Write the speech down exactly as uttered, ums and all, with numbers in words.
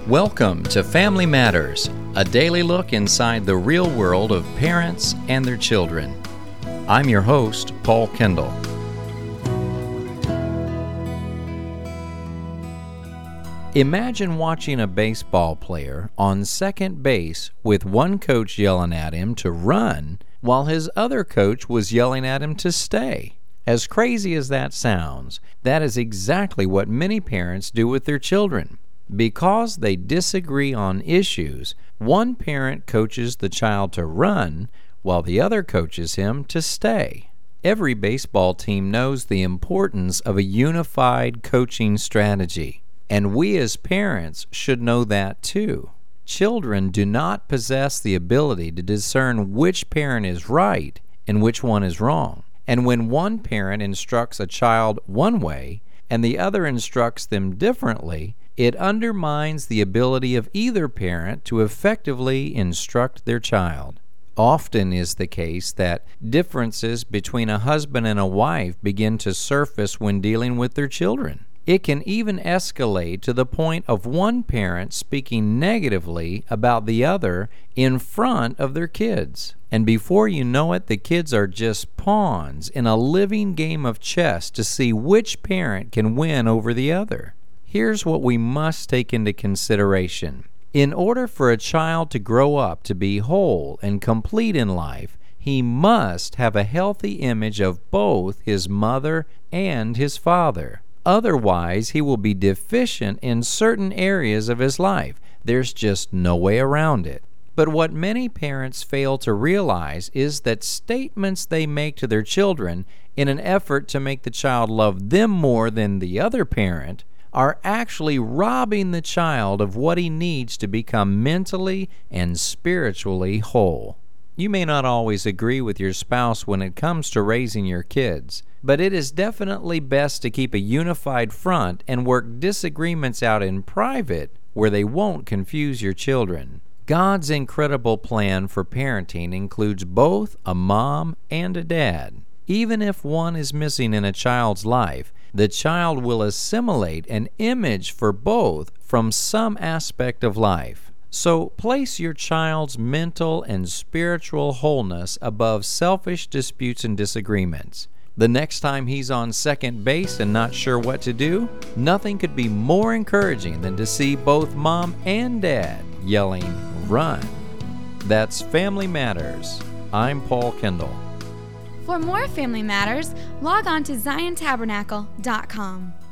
Welcome to Family Matters, a daily look inside the real world of parents and their children. I'm your host, Paul Kendall. Imagine watching a baseball player on second base with one coach yelling at him to run while his other coach was yelling at him to stay. As crazy as that sounds, that is exactly what many parents do with their children. Because they disagree on issues, one parent coaches the child to run while the other coaches him to stay. Every baseball team knows the importance of a unified coaching strategy, and we as parents should know that too. Children do not possess the ability to discern which parent is right and which one is wrong. And when one parent instructs a child one way and the other instructs them differently, it undermines the ability of either parent to effectively instruct their child. Often is the case that differences between a husband and a wife begin to surface when dealing with their children. It can even escalate to the point of one parent speaking negatively about the other in front of their kids. And before you know it, the kids are just pawns in a living game of chess to see which parent can win over the other. Here's what we must take into consideration. In order for a child to grow up to be whole and complete in life, he must have a healthy image of both his mother and his father. Otherwise, he will be deficient in certain areas of his life. There's just no way around it. But what many parents fail to realize is that statements they make to their children in an effort to make the child love them more than the other parent are actually robbing the child of what he needs to become mentally and spiritually whole. You may not always agree with your spouse when it comes to raising your kids, but it is definitely best to keep a unified front and work disagreements out in private where they won't confuse your children. God's incredible plan for parenting includes both a mom and a dad. Even if one is missing in a child's life, the child will assimilate an image for both from some aspect of life. So place your child's mental and spiritual wholeness above selfish disputes and disagreements. The next time he's on second base and not sure what to do, nothing could be more encouraging than to see both mom and dad yelling, "Run." That's Family Matters. I'm Paul Kendall. For more Family Matters, log on to zion tabernacle dot com.